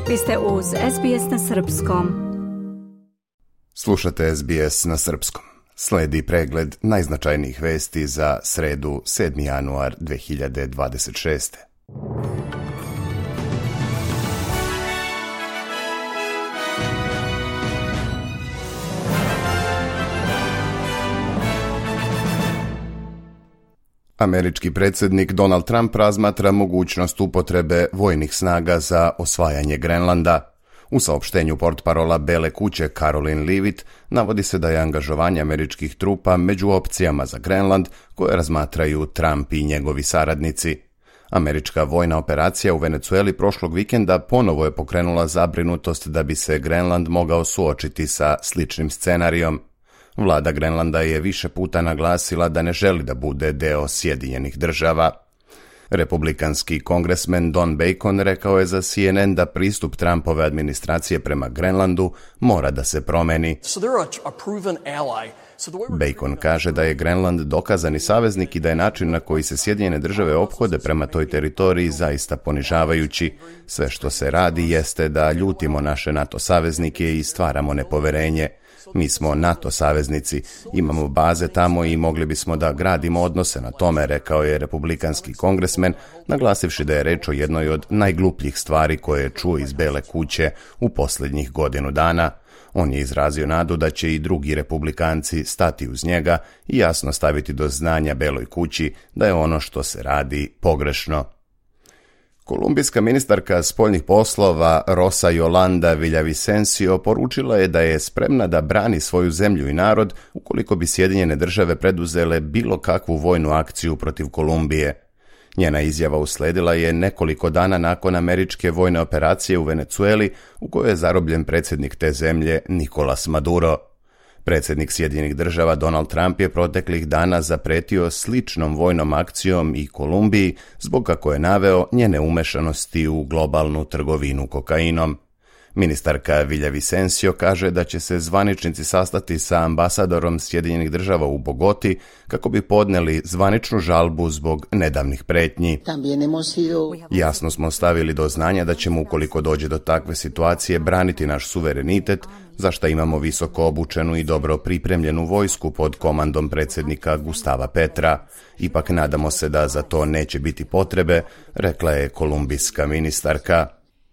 Vi ste uz SBS na Srpskom. Slušate SBS na Srpskom. Sledi pregled najznačajnijih vesti za sredu 7. januar 2026. Američki predsjednik Donald Trump razmatra mogućnost upotrebe vojnih snaga za osvajanje Grenlanda. U saopštenju portparola Bele kuće Karoline Leavitt navodi se da je angažovanje američkih trupa među opcijama za Grenland koje razmatraju Trump i njegovi saradnici. Američka vojna operacija u Venecueli prošlog vikenda ponovo je pokrenula zabrinutost da bi se Grenland mogao suočiti sa sličnim scenarijom. Vlada Grenlanda je više puta naglasila da ne želi da bude deo Sjedinjenih država. Republikanski kongresmen Don Bacon rekao je za CNN da pristup Trumpove administracije prema Grenlandu mora da se promeni. Bacon kaže da je Grenland dokazani saveznik i da je način na koji se Sjedinjene države ophode prema toj teritoriji zaista ponižavajući. Sve što se radi jeste da ljutimo naše NATO saveznike i stvaramo nepoverenje. Mi smo NATO saveznici, imamo baze tamo i mogli bismo da gradimo odnose na tome, rekao je republikanski kongresmen, naglasivši da je reč o jednoj od najglupljih stvari koje je čuo iz Bele kuće u posljednjih godinu dana. On je izrazio nadu da će i drugi republikanci stati uz njega i jasno staviti do znanja Beloj kući da je ono što se radi pogrešno. Kolumbijska ministarka spoljnih poslova Rosa Yolanda Villavicencio poručila je da je spremna da brani svoju zemlju i narod ukoliko bi Sjedinjene države preduzele bilo kakvu vojnu akciju protiv Kolumbije. Njena izjava usledila je nekoliko dana nakon američke vojne operacije u Venecueli u kojoj je zarobljen predsjednik te zemlje Nicolas Maduro. Predsjednik Sjedinjenih država Donald Trump je proteklih dana zapretio sličnom vojnom akcijom i Kolumbiji zbog, kako je naveo, njene umešanosti u globalnu trgovinu kokainom. Ministarka Villavicencio kaže da će se zvaničnici sastati sa ambasadorom Sjedinjenih država u Bogoti kako bi podneli zvaničnu žalbu zbog nedavnih pretnji. Jasno smo stavili do znanja da ćemo, ukoliko dođe do takve situacije, braniti naš suverenitet, za što imamo visoko obučenu i dobro pripremljenu vojsku pod komandom predsjednika Gustava Petra. Ipak nadamo se da za to neće biti potrebe, rekla je kolumbijska ministarka.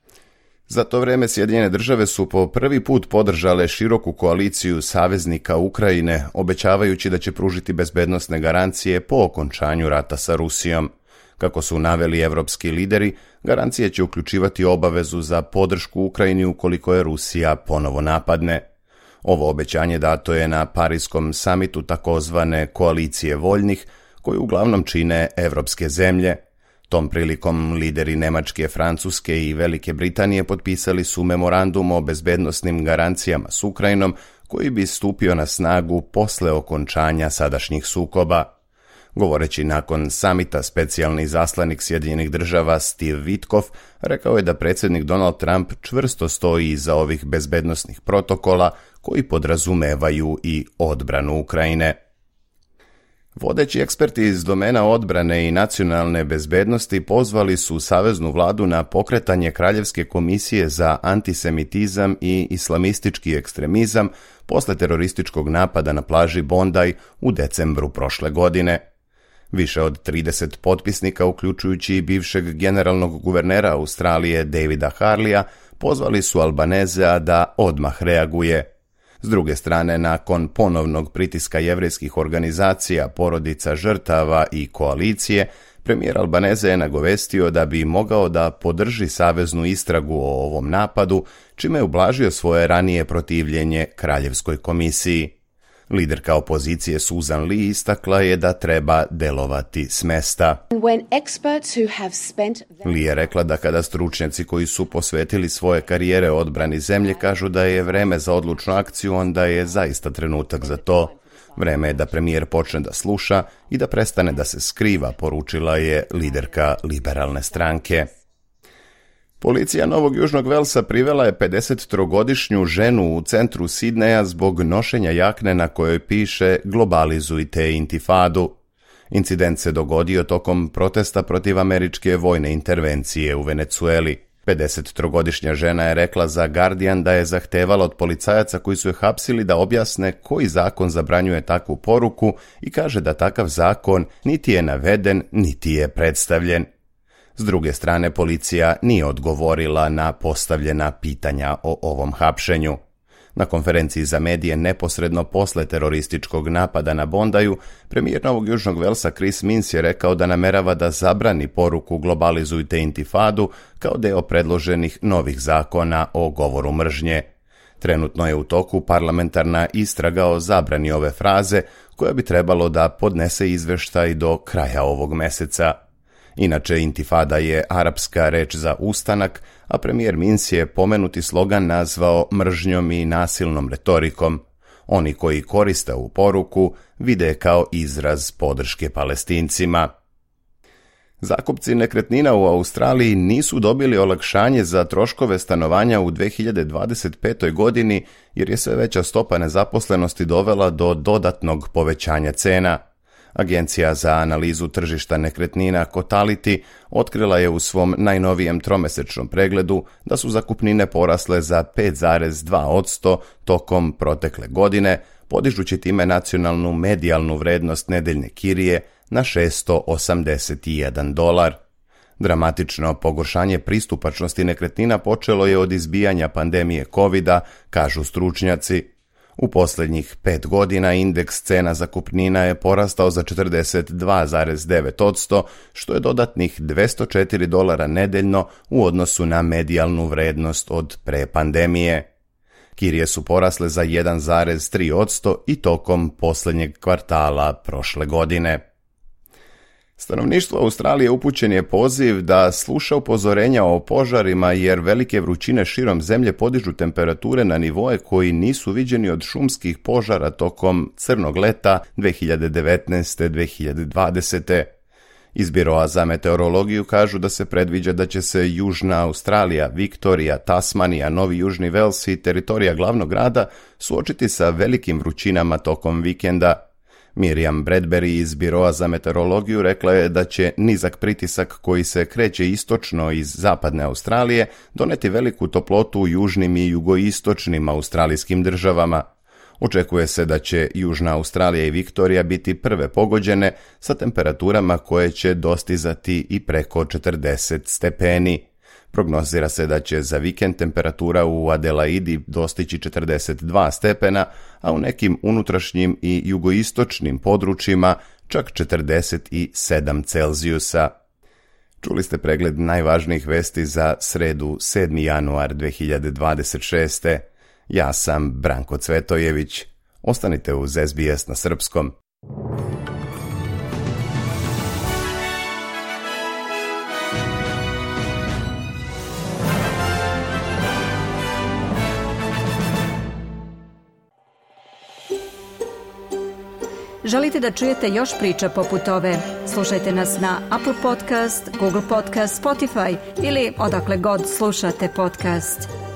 Za to vrijeme Sjedinjene države su po prvi put podržale široku koaliciju saveznika Ukrajine, obećavajući da će pružiti bezbednosne garancije po okončanju rata sa Rusijom. Kako su naveli evropski lideri, garancije će uključivati obavezu za podršku Ukrajini ukoliko je Rusija ponovo napadne. Ovo obećanje dato je na Parijskom samitu takozvane koalicije voljnih, koju uglavnom čine evropske zemlje. Tom prilikom lideri Njemačke, Francuske i Velike Britanije potpisali su memorandum o bezbednosnim garancijama s Ukrajinom koji bi stupio na snagu posle okončanja sadašnjih sukoba. Govoreći nakon samita, specijalni izaslanik Sjedinjenih država Steve Witkoff rekao je da predsjednik Donald Trump čvrsto stoji iza ovih bezbednosnih protokola koji podrazumevaju i odbranu Ukrajine. Vodeći eksperti iz domena odbrane i nacionalne bezbednosti pozvali su saveznu vladu na pokretanje Kraljevske komisije za antisemitizam i islamistički ekstremizam posle terorističkog napada na plaži Bondi u decembru prošle godine. Više od 30 potpisnika, uključujući i bivšeg generalnog guvernera Australije Davida Harleya, pozvali su Albanezea da odmah reaguje. S druge strane, nakon ponovnog pritiska jevrejskih organizacija, porodica žrtava i koalicije, premijer Albaneze je nagovestio da bi mogao da podrži saveznu istragu o ovom napadu, čime je ublažio svoje ranije protivljenje Kraljevskoj komisiji. Liderka opozicije Susan Lee istakla je da treba delovati s mesta. Lee je rekla da kada stručnjaci koji su posvetili svoje karijere odbrani zemlje kažu da je vreme za odlučnu akciju, onda je zaista trenutak za to. Vreme je da premijer počne da sluša i da prestane da se skriva, poručila je liderka liberalne stranke. Policija Novog Južnog Velsa privela je 53-godišnju ženu u centru Sidneja zbog nošenja jakne na kojoj piše "Globalizujte intifadu". Incident se dogodio tokom protesta protiv američke vojne intervencije u Venecueli. 53-godišnja žena je rekla za Guardian da je zahtevala od policajaca koji su je hapsili da objasne koji zakon zabranjuje takvu poruku i kaže da takav zakon niti je naveden, niti je predstavljen. S druge strane, policija nije odgovorila na postavljena pitanja o ovom hapšenju. Na konferenciji za medije neposredno posle terorističkog napada na Bondaju, premijer Novog Južnog Velsa Chris Minns je rekao da namerava da zabrani poruku Globalizujte intifadu kao deo predloženih novih zakona o govoru mržnje. Trenutno je u toku parlamentarna istraga o zabrani ove fraze, koja bi trebalo da podnese izveštaj do kraja ovog meseca. Inače, intifada je arapska reč za ustanak, a premijer Minns je pomenuti slogan nazvao mržnjom i nasilnom retorikom. Oni koji koriste ovu poruku vide kao izraz podrške Palestincima. Zakupci nekretnina u Australiji nisu dobili olakšanje za troškove stanovanja u 2025. godini jer je sve veća stopa nezaposlenosti dovela do dodatnog povećanja cena. Agencija za analizu tržišta nekretnina Cotality otkrila je u svom najnovijem tromesečnom pregledu da su zakupnine porasle za 5,2% tokom protekle godine, podižući time nacionalnu medijalnu vrednost nedeljne kirije na $681. Dramatično pogoršanje pristupačnosti nekretnina počelo je od izbijanja pandemije COVID-a, kažu stručnjaci. U posljednjih 5 godina indeks cena zakupnina je porastao za 42,9%, što je dodatnih $204 nedeljno u odnosu na medijalnu vrednost od pre pandemije. Kirije su porasle za 1,3% i tokom posljednjeg kvartala prošle godine. Stanovništvo Australije upućen je poziv da sluša upozorenja o požarima jer velike vrućine širom zemlje podižu temperature na nivoe koji nisu viđeni od šumskih požara tokom crnog leta 2019-2020. Iz Biroa za meteorologiju kažu da se predviđa da će se Južna Australija, Viktorija, Tasmanija, Novi Južni Vels i teritorija glavnog grada suočiti sa velikim vrućinama tokom vikenda. Miriam Bradbury iz Biroa za meteorologiju rekla je da će nizak pritisak koji se kreće istočno iz zapadne Australije doneti veliku toplotu u južnim i jugoistočnim australijskim državama. Očekuje se da će Južna Australija i Viktorija biti prve pogođene sa temperaturama koje će dostizati i preko 40 stepeni. Prognozira se da će za vikend temperatura u Adelaidi dostići 42 stepena, a u nekim unutrašnjim i jugoistočnim područjima čak 47 Celzijusa. Čuli ste pregled najvažnijih vesti za sredu 7. januar 2026. Ja sam Branko Cvetojević. Ostanite uz SBS na srpskom. Želite da čujete još priča poput ove? Slušajte nas na Apple Podcast, Google Podcast, Spotify ili odakle god slušate podcast.